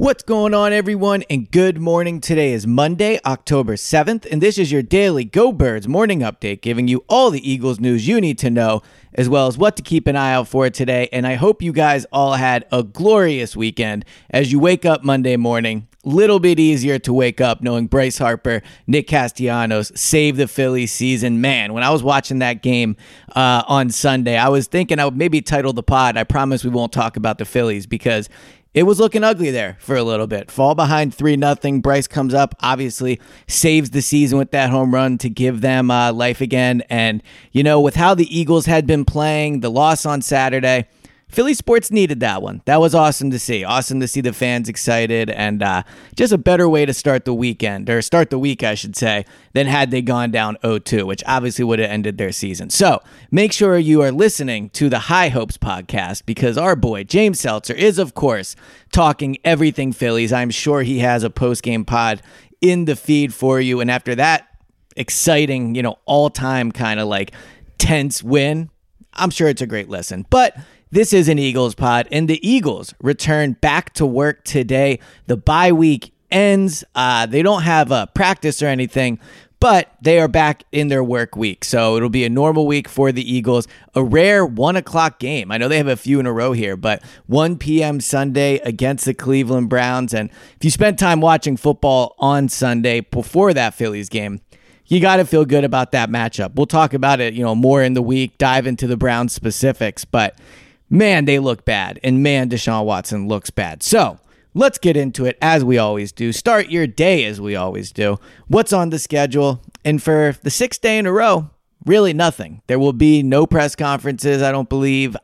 What's going on, everyone, and good morning. Today is Monday, October 7th, and this is your daily Go Birds morning update, giving you all the Eagles news you need to know, as well as what to keep an eye out for today. And I hope you guys all had a glorious weekend as you wake up Monday morning. Little bit easier to wake up knowing Bryce Harper, Nick Castellanos saved the Phillies season. Man, when I was watching that game on Sunday, I was thinking I would maybe title the pod, I promise we won't talk about the Phillies, because it was looking ugly there for a little bit. Fall behind 3-0. Bryce comes up, obviously saves the season with that home run to give them life again. And, you know, with how the Eagles had been playing, the loss on Saturday, Philly sports needed that one. That was awesome to see. Awesome to see the fans excited, and just a better way to start the weekend, or start the week, I should say, than had they gone down 0-2, which obviously would have ended their season. So make sure you are listening to the High Hopes podcast, because our boy James Seltzer is, of course, talking everything Phillies. I'm sure he has a post-game pod in the feed for you. And after that exciting, all-time kind of like tense win, I'm sure it's a great listen. But this is an Eagles pod, and the Eagles return back to work today. The bye week ends. They don't have a practice or anything, but they are back in their work week. So it'll be a normal week for the Eagles. A rare 1 o'clock game. I know they have a few in a row here, but 1 p.m. Sunday against the Cleveland Browns. And if you spent time watching football on Sunday before that Phillies game, you got to feel good about that matchup. We'll talk about it, more in the week, dive into the Browns specifics, but man, they look bad, and man, Deshaun Watson looks bad. So let's get into it as we always do. Start your day as we always do. What's on the schedule? And for the 6th day in a row, really nothing. There will be no press conferences, I don't believe.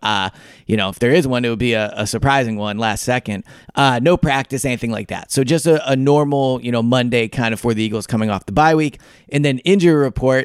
If there is one, it would be a surprising one last second. No practice, anything like that. So just a normal, Monday kind of for the Eagles coming off the bye week. And then injury report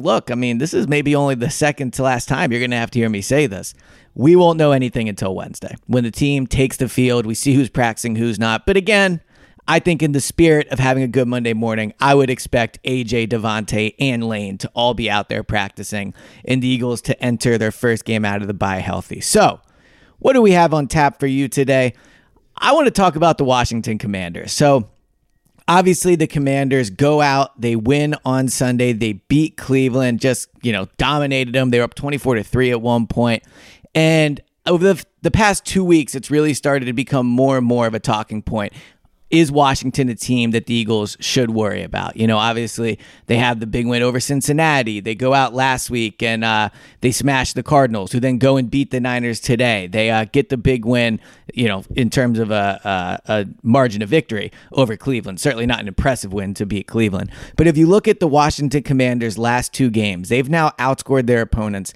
this is maybe only the second to last time you're going to have to hear me say this. We won't know anything until Wednesday. When the team takes the field, we see who's practicing, who's not. But again, I think in the spirit of having a good Monday morning, I would expect AJ, Devontae, and Lane to all be out there practicing, and the Eagles to enter their first game out of the bye healthy. So, what do we have on tap for you today? I want to talk about the Washington Commanders. So, obviously, the Commanders go out, they win on Sunday, they beat Cleveland, just, dominated them. They were up 24-3 at one point. And over the past 2 weeks, it's really started to become more and more of a talking point. Is Washington a team that the Eagles should worry about? Obviously, they have the big win over Cincinnati. They go out last week and they smash the Cardinals, who then go and beat the Niners today. They get the big win, in terms of a margin of victory over Cleveland. Certainly not an impressive win to beat Cleveland. But if you look at the Washington Commanders' last 2 games, they've now outscored their opponents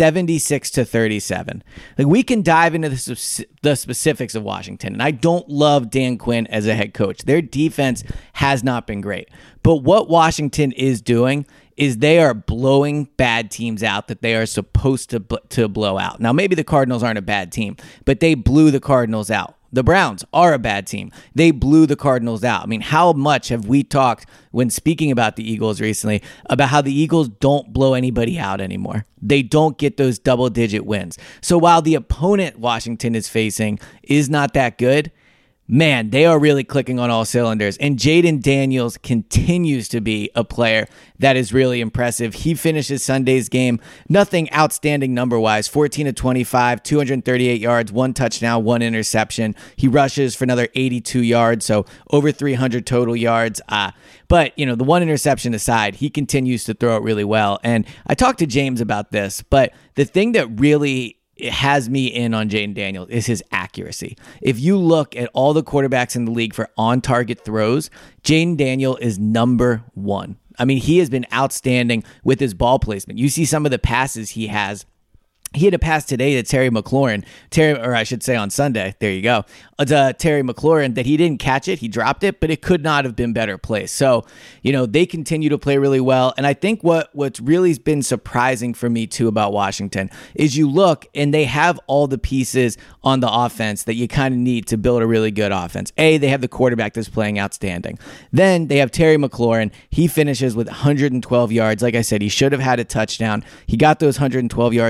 76-37. We can dive into the specifics of Washington, and I don't love Dan Quinn as a head coach. Their defense has not been great. But what Washington is doing is they are blowing bad teams out that they are supposed to blow out. Now, maybe the Cardinals aren't a bad team, but they blew the Cardinals out. The Browns are a bad team. They blew the Cardinals out. How much have we talked when speaking about the Eagles recently about how the Eagles don't blow anybody out anymore? They don't get those double-digit wins. So while the opponent Washington is facing is not that good, man, they are really clicking on all cylinders. And Jaden Daniels continues to be a player that is really impressive. He finishes Sunday's game, nothing outstanding number-wise, 14-25, 238 yards, 1 touchdown, 1 interception. He rushes for another 82 yards, so over 300 total yards. But, the 1 interception aside, he continues to throw it really well. And I talked to James about this, but the thing that really has me in on Jaden Daniels is his accuracy. If you look at all the quarterbacks in the league for on-target throws, Jaden Daniels is number 1. He has been outstanding with his ball placement. You see some of the passes he has. He had a pass today to Terry McLaurin, on Sunday, there you go, to Terry McLaurin that he didn't catch it, he dropped it, but it could not have been better placed. So, they continue to play really well. And I think what's really been surprising for me too about Washington is you look and they have all the pieces on the offense that you kind of need to build a really good offense. They have the quarterback that's playing outstanding. Then they have Terry McLaurin. He finishes with 112 yards. Like I said, he should have had a touchdown. He got those 112 yards on 8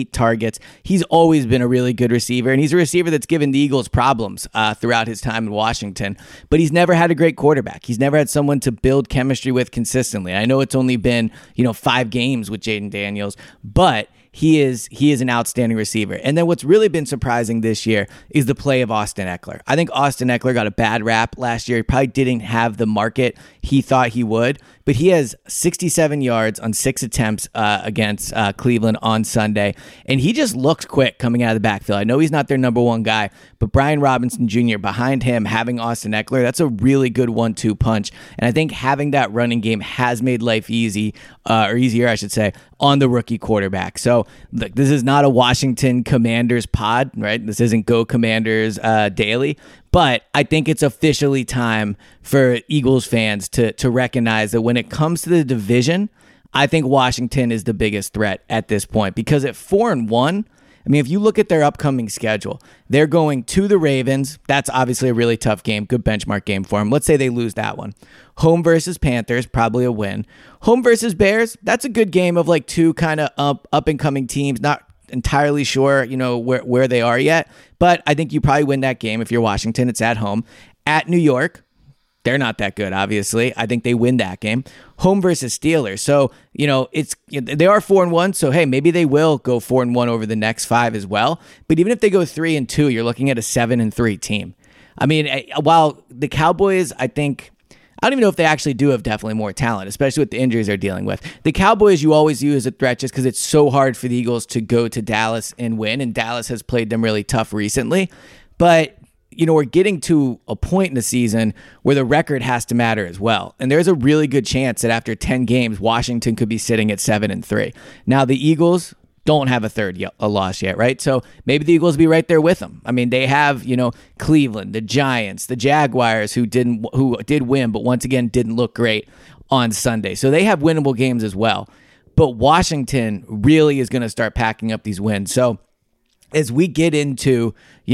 8 targets. He's always been a really good receiver, and he's a receiver that's given the Eagles problems throughout his time in Washington, but he's never had a great quarterback. He's never had someone to build chemistry with consistently. I know it's only been, 5 games with Jaden Daniels, but he is an outstanding receiver. And then what's really been surprising this year is the play of Austin Ekeler. I think Austin Ekeler got a bad rap last year. He probably didn't have the market he thought he would, but he has 67 yards on 6 attempts against Cleveland on Sunday, and he just looked quick coming out of the backfield. I know he's not their number one guy, but Brian Robinson Jr. behind him, having Austin Ekeler, that's a really good 1-2 punch, and I think having that running game has made life easier, I should say, on the rookie quarterback. So look, this is not a Washington Commanders pod, right? This isn't Go Commanders Daily, but I think it's officially time for Eagles fans to recognize that when it comes to the division, I think Washington is the biggest threat at this point, because at 4-1, I mean, if you look at their upcoming schedule, they're going to the Ravens. That's obviously a really tough game, good benchmark game for them. Let's say they lose that one. Home versus Panthers, probably a win. Home versus Bears, that's a good game of like two kind of up and coming teams. Not entirely sure, where they are yet, but I think you probably win that game if you're Washington. It's at home. At New York, they're not that good, obviously. I think they win that game. Home versus Steelers. So, they are 4-1. So, hey, maybe they will go 4-1 over the next 5 as well. But even if they go 3-2, you're looking at a 7-3 team. I mean, while the Cowboys, I don't even know if they actually do have definitely more talent, especially with the injuries they're dealing with. The Cowboys you always view as a threat just because it's so hard for the Eagles to go to Dallas and win, and Dallas has played them really tough recently. But we're getting to a point in the season where the record has to matter as well. And there's a really good chance that after 10 games, Washington could be sitting at 7-3. Now, the Eagles don't have a loss yet, right? So maybe the Eagles will be right there with them. I mean, they have, Cleveland, the Giants, the Jaguars, who did win, but once again didn't look great on Sunday. So they have winnable games as well. But Washington really is going to start packing up these wins. So as we get into,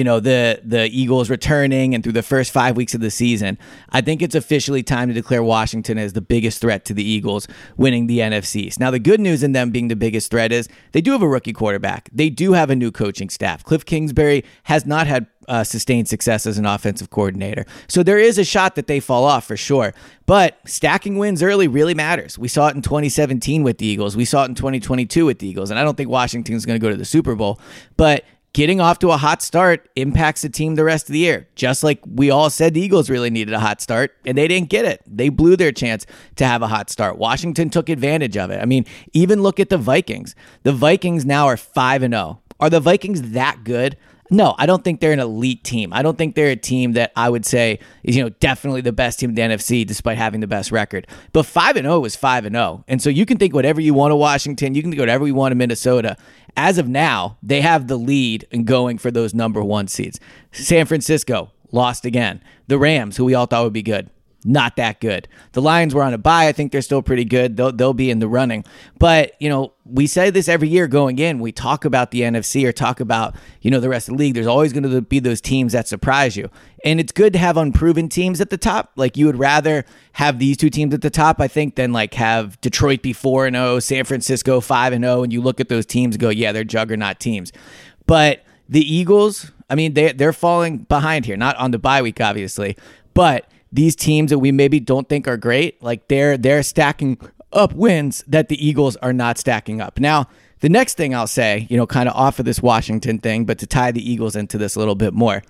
the Eagles returning and through the first 5 weeks of the season, I think it's officially time to declare Washington as the biggest threat to the Eagles winning the NFC. Now, the good news in them being the biggest threat is they do have a rookie quarterback. They do have a new coaching staff. Cliff Kingsbury has not had sustained success as an offensive coordinator. So there is a shot that they fall off for sure. But stacking wins early really matters. We saw it in 2017 with the Eagles. We saw it in 2022 with the Eagles. And I don't think Washington's going to go to the Super Bowl. But getting off to a hot start impacts the team the rest of the year. Just like we all said the Eagles really needed a hot start, and they didn't get it. They blew their chance to have a hot start. Washington took advantage of it. I mean, even look at the Vikings. The Vikings now are 5-0. Are the Vikings that good? No, I don't think they're an elite team. I don't think they're a team that I would say is, definitely the best team in the NFC despite having the best record. But 5-0 is 5-0. And so you can think whatever you want of Washington. You can think whatever you want of Minnesota. As of now, they have the lead in going for those number 1 seeds. San Francisco lost again. The Rams, who we all thought would be good, not that good. The Lions were on a bye. I think they're still pretty good. They'll be in the running. But, we say this every year going in. We talk about the NFC or talk about, the rest of the league. There's always going to be those teams that surprise you. And it's good to have unproven teams at the top. Like, you would rather have these 2 teams at the top, I think, than like have Detroit be 4-0, San Francisco 5-0, and you look at those teams and go, yeah, they're juggernaut teams. But the Eagles, I mean, they're falling behind here. Not on the bye week, obviously, but these teams that we maybe don't think are great, like they're stacking up wins that the Eagles are not stacking up. Now, the next thing I'll say, kind of off of this Washington thing, but to tie the Eagles into this a little bit more,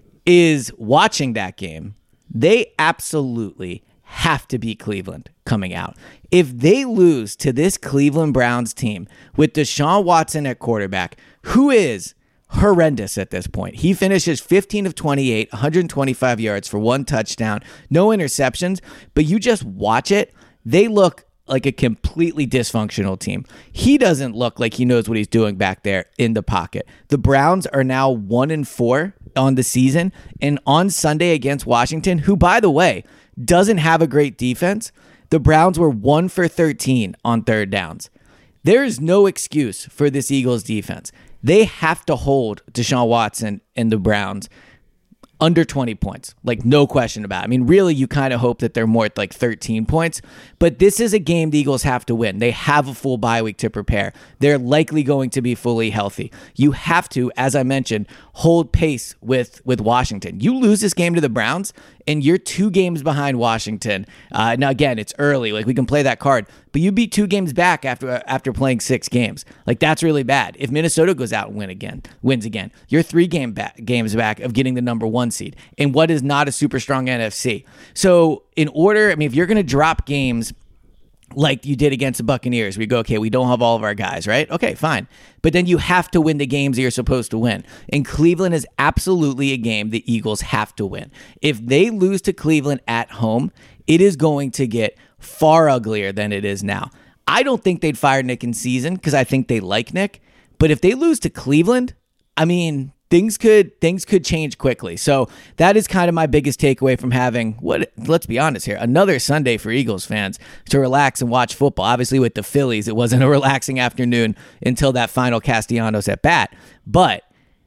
is watching that game, they absolutely have to beat Cleveland coming out. If they lose to this Cleveland Browns team with Deshaun Watson at quarterback, who is horrendous at this point. He finishes 15 of 28, 125 yards for 1 touchdown, no interceptions, but you just watch it, they look like a completely dysfunctional team. He doesn't look like he knows what he's doing back there in the pocket. The Browns are now 1-4 on the season, and on Sunday against Washington, who, by the way, doesn't have a great defense, the Browns were 1 for 13 on third downs. There is no excuse for this Eagles defense. They have to hold Deshaun Watson and the Browns under 20 points, like no question about it. I mean, really, you kind of hope that they're more at like 13 points, but this is a game the Eagles have to win. They have a full bye week to prepare. They're likely going to be fully healthy. You have to, as I mentioned, hold pace with Washington. You lose this game to the Browns, and you're 2 games behind Washington. Now, again, it's early. Like, we can play that card, but you beat 2 games back after playing 6 games. Like, that's really bad. If Minnesota goes out and wins again, you're 3 games back of getting the number 1 seed in what is not a super strong NFC. So, if you're going to drop games like you did against the Buccaneers, we go, okay, we don't have all of our guys, right? Okay, fine. But then you have to win the games that you're supposed to win. And Cleveland is absolutely a game the Eagles have to win. If they lose to Cleveland at home, it is going to get far uglier than it is now. I don't think they'd fire Nick in season because I think they like Nick. But if they lose to Cleveland, I mean, things could change quickly. So that is kind of my biggest takeaway from having, let's be honest here, another Sunday for Eagles fans to relax and watch football. Obviously with the Phillies, it wasn't a relaxing afternoon until that final Castellanos at bat. But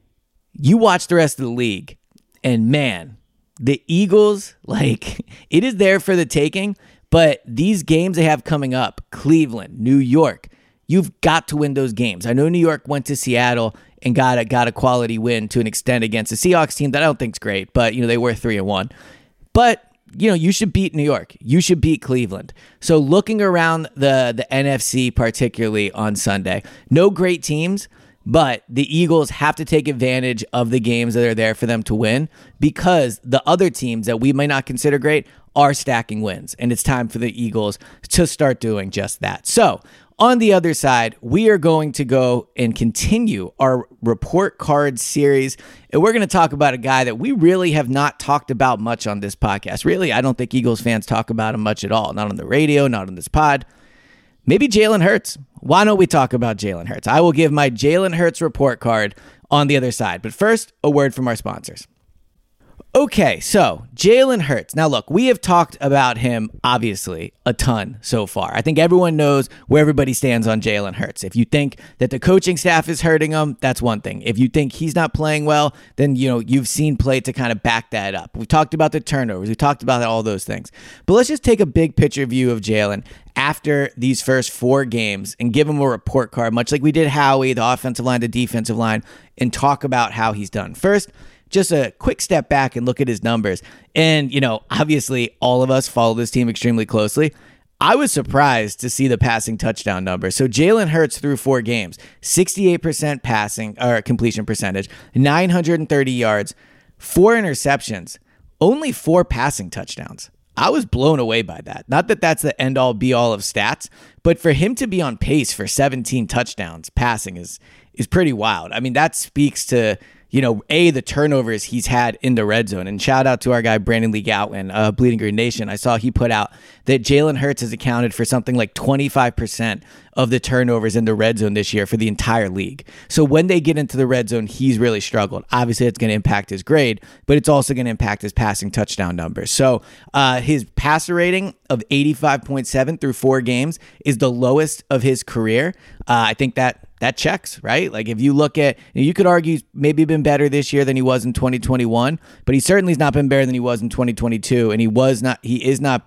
you watch the rest of the league, and man, the Eagles, like, it is there for the taking. But these games they have coming up, Cleveland, New York, you've got to win those games. I know New York went to Seattle and got a quality win to an extent against the Seahawks team that I don't think is great, but they were 3-1. But you should beat New York. You should beat Cleveland. So looking around the NFC, particularly on Sunday, no great teams, but the Eagles have to take advantage of the games that are there for them to win, because the other teams that we might not consider great are stacking wins, and it's time for the Eagles to start doing just that. So on the other side, we are going to go and continue our report card series, and we're going to talk about a guy that we really have not talked about much on this podcast. Really, I don't think Eagles fans talk about him much at all, not on the radio, not on this pod. Maybe Jalen Hurts. Why don't we talk about Jalen Hurts? I will give my Jalen Hurts report card on the other side. But first, a word from our sponsors. Okay, so Jalen Hurts. Now, look, we have talked about him, obviously, a ton so far. I think everyone knows where everybody stands on Jalen Hurts. If you think that the coaching staff is hurting him, that's one thing. If you think he's not playing well, then, you've seen play to kind of back that up. We've talked about the turnovers. We've talked about all those things. But let's just take a big picture view of Jalen after these first 4 games and give him a report card, much like we did Howie, the offensive line, the defensive line, and talk about how he's done. First, just a quick step back and look at his numbers. And, obviously all of us follow this team extremely closely. I was surprised to see the passing touchdown number. So Jalen Hurts through 4 games, 68% passing or completion percentage, 930 yards, 4 interceptions, only 4 passing touchdowns. I was blown away by that. Not that that's the end-all, be-all of stats, but for him to be on pace for 17 touchdowns passing is pretty wild. I mean, that speaks to the turnovers he's had in the red zone. And shout out to our guy, Brandon Lee Goutwin, Bleeding Green Nation. I saw he put out that Jalen Hurts has accounted for something like 25% of the turnovers in the red zone this year for the entire league. So when they get into the red zone, he's really struggled. Obviously, it's going to impact his grade, but it's also going to impact his passing touchdown numbers. So his passer rating of 85.7 through 4 games is the lowest of his career. I think that checks, right? Like, if you look at, you could argue he's maybe been better this year than he was in 2021, but he certainly has not been better than he was in 2022. And he's not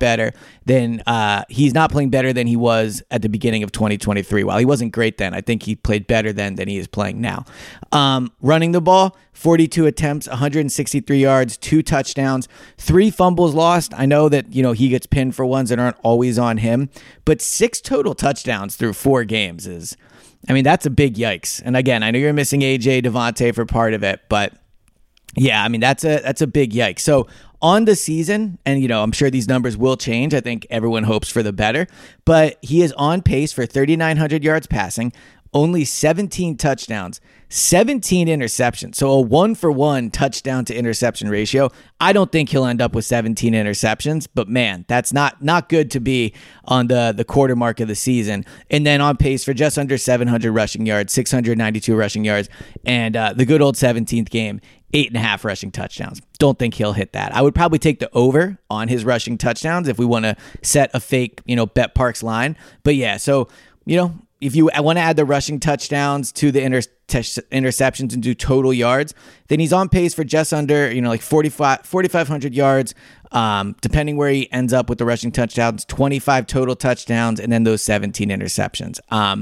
playing better than he was at the beginning of 2023. While he wasn't great then, I think he played better then than he is playing now. Running the ball, 42 attempts, 163 yards, 2 touchdowns, 3 fumbles lost. I know that, he gets pinned for ones that aren't always on him, but 6 total touchdowns through 4 games that's a big yikes. And again, I know you're missing AJ Devontae for part of it, but yeah, that's a big yikes. So on the season, and I'm sure these numbers will change. I think everyone hopes for the better, but he is on pace for 3,900 yards passing, only 17 touchdowns, 17 interceptions. So a 1-for-1 touchdown to interception ratio. I don't think he'll end up with 17 interceptions, but man, that's not good to be on the quarter mark of the season. And then on pace for just under 700 rushing yards, 692 rushing yards, and the good old 17th game, 8.5 rushing touchdowns. Don't think he'll hit that. I would probably take the over on his rushing touchdowns if we want to set a fake, Bet Parks line. But yeah, so, if you want to add the rushing touchdowns to the interceptions and do total yards, then he's on pace for just under, like 4,500 yards, depending where he ends up with the rushing touchdowns, 25 total touchdowns, and then those 17 interceptions.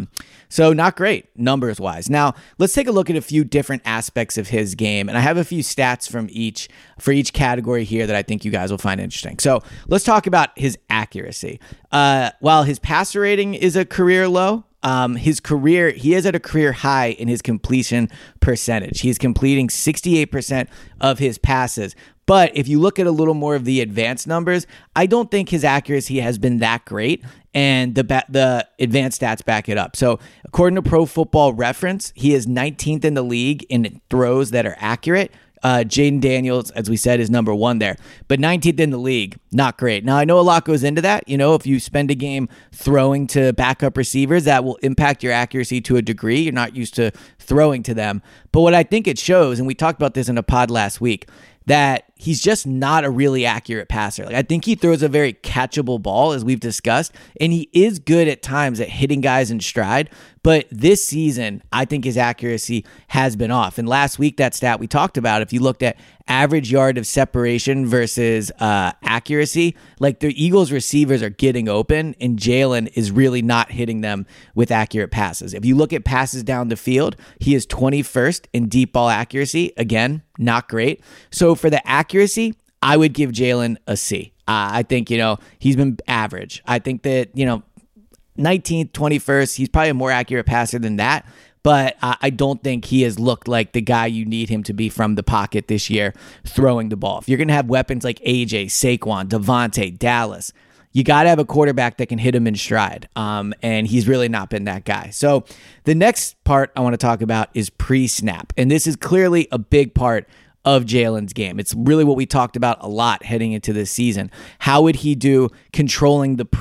So not great numbers wise. Now let's take a look at a few different aspects of his game. And I have a few stats for each category here that I think you guys will find interesting. So let's talk about his accuracy. While his passer rating is a career low, he is at a career high in his completion percentage. He's completing 68% of his passes. But if you look at a little more of the advanced numbers, I don't think his accuracy has been that great, and the advanced stats back it up. So according to Pro Football Reference, he is 19th in the league in throws that are accurate. Jaden Daniels, as we said, is number 1 there, but 19th in the league, not great. Now, I know a lot goes into that. If you spend a game throwing to backup receivers, that will impact your accuracy to a degree. You're not used to throwing to them. But what I think it shows, and we talked about this in a pod last week, that he's just not a really accurate passer. I think he throws a very catchable ball, as we've discussed, and he is good at times at hitting guys in stride. But this season, I think his accuracy has been off. And last week, that stat we talked about, if you looked at average yard of separation versus accuracy, like the Eagles receivers are getting open, and Jalen is really not hitting them with accurate passes. If you look at passes down the field, he is 21st in deep ball accuracy. Again, not great. So for the accuracy, I would give Jalen a C. I think, he's been average. I think that, 19th, 21st, he's probably a more accurate passer than that. But I don't think he has looked like the guy you need him to be from the pocket this year throwing the ball. If you're going to have weapons like AJ, Saquon, Devontae, Dallas, you got to have a quarterback that can hit him in stride. And he's really not been that guy. So the next part I want to talk about is pre-snap. And this is clearly a big part of Jalen's game. It's really what we talked about a lot heading into this season. How would he do controlling the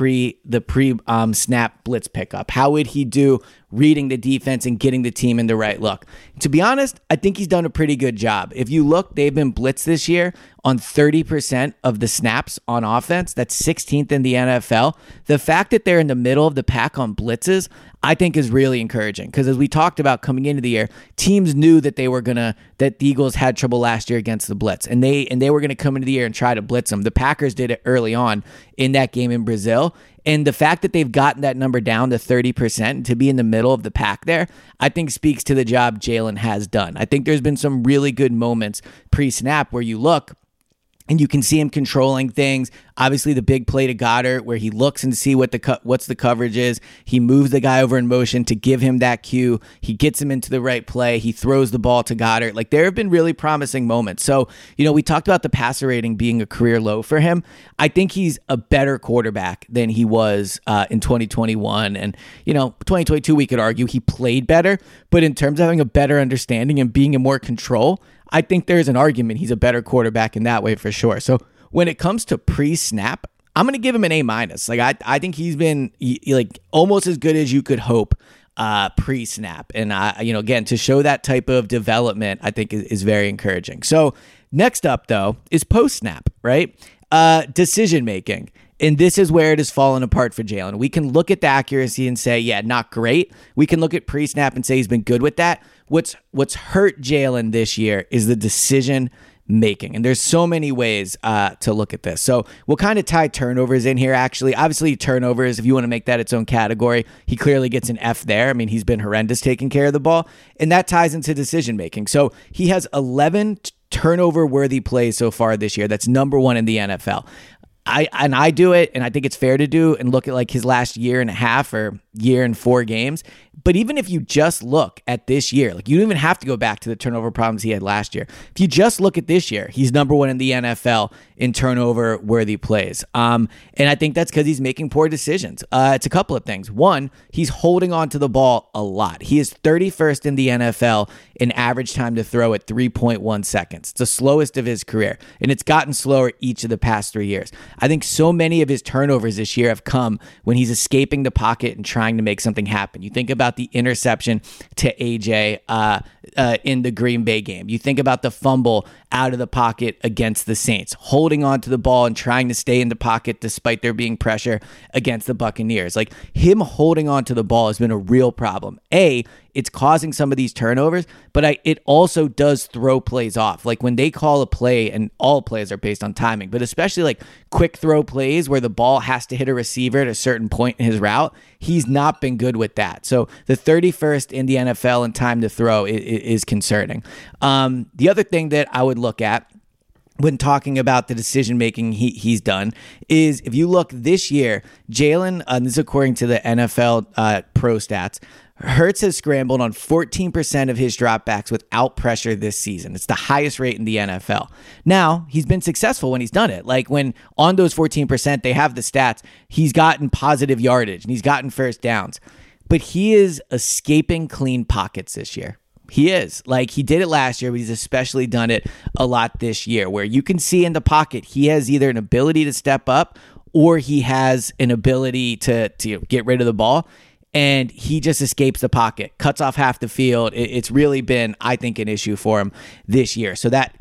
pre-snap blitz pickup? How would he do reading the defense and getting the team in the right look? To be honest, I think he's done a pretty good job. If you look, they've been blitzed this year on 30% of the snaps on offense. That's 16th in the NFL. The fact that they're in the middle of the pack on blitzes, I think is really encouraging, because as we talked about coming into the year, teams knew that that the Eagles had trouble last year against the blitz, and they were going to come into the year and try to blitz them. The Packers did it early on in that game in Brazil. And the fact that they've gotten that number down to 30% to be in the middle of the pack there, I think speaks to the job Jalen has done. I think there's been some really good moments pre-snap where you look and you can see him controlling things. Obviously, the big play to Goddard where he looks and see what's the coverage is. He moves the guy over in motion to give him that cue. He gets him into the right play. He throws the ball to Goddard. Like, there have been really promising moments. So, we talked about the passer rating being a career low for him. I think he's a better quarterback than he was in 2021. And, 2022, we could argue he played better. But in terms of having a better understanding and being in more control, I think there's an argument he's a better quarterback in that way for sure. So when it comes to pre-snap, I'm going to give him an A-. Like, I think he's been almost as good as you could hope pre-snap. And, again, to show that type of development, I think is very encouraging. So next up, though, is post-snap, right? Decision-making. And this is where it has fallen apart for Jalen. We can look at the accuracy and say, yeah, not great. We can look at pre-snap and say he's been good with that. What's hurt Jalen this year is the decision making. And there's so many ways to look at this. So we'll kind of tie turnovers in here, actually. Obviously, turnovers, if you want to make that its own category, he clearly gets an F there. I mean, he's been horrendous taking care of the ball. And that ties into decision making. So he has 11 turnover-worthy plays so far this year. That's number 1 in the NFL. I do it, and I think it's fair to do, and look at like his last year and a half or year and 4 games. But even if you just look at this year, like, you don't even have to go back to the turnover problems he had last year. If you just look at this year, he's number 1 in the NFL in turnover-worthy plays. And I think that's because he's making poor decisions. It's a couple of things. One, he's holding on to the ball a lot. He is 31st in the NFL in average time to throw at 3.1 seconds. It's the slowest of his career, and it's gotten slower each of the past 3 years. I think so many of his turnovers this year have come when he's escaping the pocket and trying to make something happen. You think about the interception to AJ in the Green Bay game. You think about the fumble out of the pocket against the Saints. Holding holding on to the ball and trying to stay in the pocket despite there being pressure against the Buccaneers. Like, him holding on to the ball has been a real problem. It's causing some of these turnovers, but it also does throw plays off. Like, when they call a play, and all plays are based on timing, but especially like quick throw plays where the ball has to hit a receiver at a certain point in his route, he's not been good with that. So the 31st in the NFL in time to throw is concerning. The other thing that I would look at when talking about the decision-making he's done is, if you look this year, Jalen, this is according to the NFL Pro Stats, Hurts has scrambled on 14% of his dropbacks without pressure this season. It's the highest rate in the NFL. Now, he's been successful when he's done it. Like, when on those 14%, they have the stats, he's gotten positive yardage and he's gotten first downs. But he is escaping clean pockets this year. He is. Like, he did it last year, but he's especially done it a lot this year, where you can see in the pocket he has either an ability to step up or he has an ability to get rid of the ball. And he just escapes the pocket, cuts off half the field. It's really been, I think, an issue for him this year. So that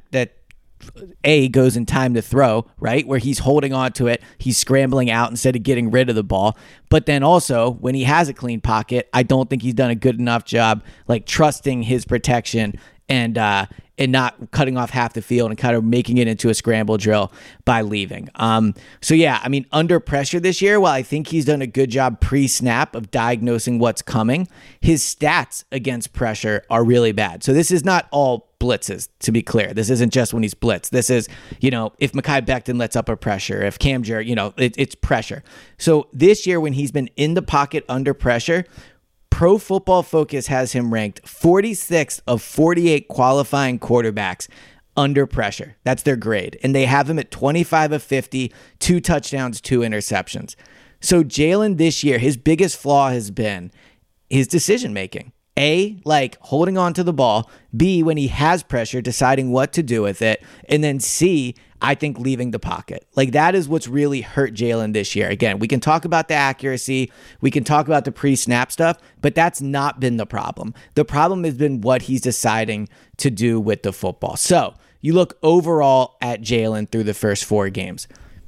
goes in time to throw, right? Where he's holding on to it. He's scrambling out instead of getting rid of the ball. But then also, when he has a clean pocket, I don't think he's done a good enough job, like, trusting his protection and not cutting off half the field and kind of making it into a scramble drill by leaving. So yeah, I mean, under pressure this year, while I think he's done a good job pre-snap of diagnosing what's coming, his stats against pressure are really bad. So this is not all blitzes, to be clear. This isn't just when he's blitzed. This is, if Mekhi Becton lets up a pressure, if Cam Jarrett, it's pressure. So this year, when he's been in the pocket under pressure, Pro Football Focus has him ranked 46th of 48 qualifying quarterbacks under pressure. That's their grade. And they have him at 25 of 50, 2 touchdowns, 2 interceptions. So Jalen this year, his biggest flaw has been his decision-making. A, like, holding on to the ball. B, when he has pressure, deciding what to do with it. And then C, I think, leaving the pocket. Like, that is what's really hurt Jalen this year. Again, we can talk about the accuracy. We can talk about the pre-snap stuff, but that's not been the problem. The problem has been what he's deciding to do with the football. So you look overall at Jalen through the first 4 games.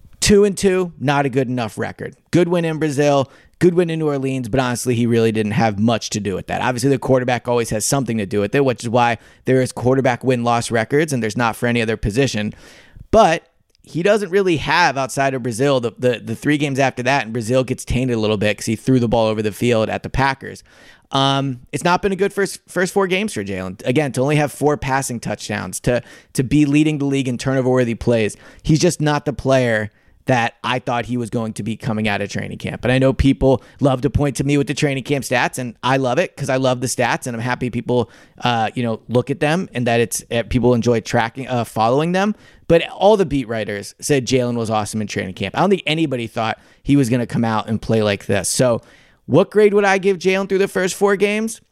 2-2, not a good enough record. Good win in Brazil, good win in New Orleans, but honestly, he really didn't have much to do with that. Obviously, the quarterback always has something to do with it, which is why there is quarterback win-loss records, and there's not for any other position. But he doesn't really have, outside of Brazil, the 3 games after that, and Brazil gets tainted a little bit because he threw the ball over the field at the Packers. It's not been a good first 4 games for Jalen. Again, to only have 4 passing touchdowns, to be leading the league in turnover-worthy plays, he's just not the player that I thought he was going to be coming out of training camp. And I know people love to point to me with the training camp stats, and I love it because I love the stats, and I'm happy people, look at them, and that it's people enjoy tracking, following them. But all the beat writers said Jalen was awesome in training camp. I don't think anybody thought he was going to come out and play like this. So what grade would I give Jalen through the first 4 games?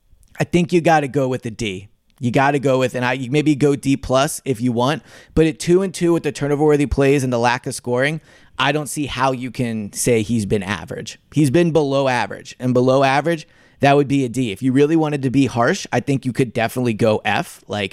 I think you got to go with the D. You got to go with, and you maybe go D+ if you want, but at 2-2 with the turnover-worthy plays and the lack of scoring, I don't see how you can say he's been average. He's been below average, and below average, that would be a D. If you really wanted to be harsh, I think you could definitely go F, like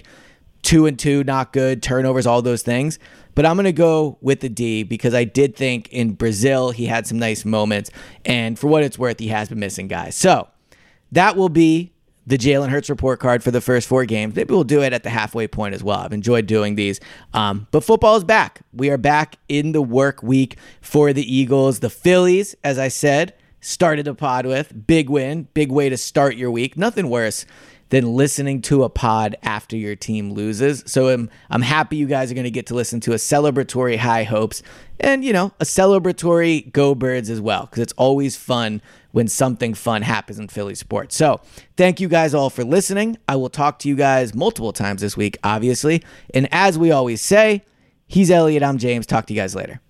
2-2, not good, turnovers, all those things. But I'm going to go with the D because I did think in Brazil he had some nice moments, and for what it's worth, he has been missing guys. So that will be the Jalen Hurts report card for the first 4 games. Maybe we'll do it at the halfway point as well. I've enjoyed doing these. But football is back. We are back in the work week for the Eagles. The Phillies, as I said, started the pod with. Big win. Big way to start your week. Nothing worse than listening to a pod after your team loses. So I'm happy you guys are going to get to listen to a celebratory High Hopes and, a celebratory Go Birds as well, because it's always fun when something fun happens in Philly sports. So thank you guys all for listening. I will talk to you guys multiple times this week, obviously. And as we always say, he's Elliot, I'm James. Talk to you guys later.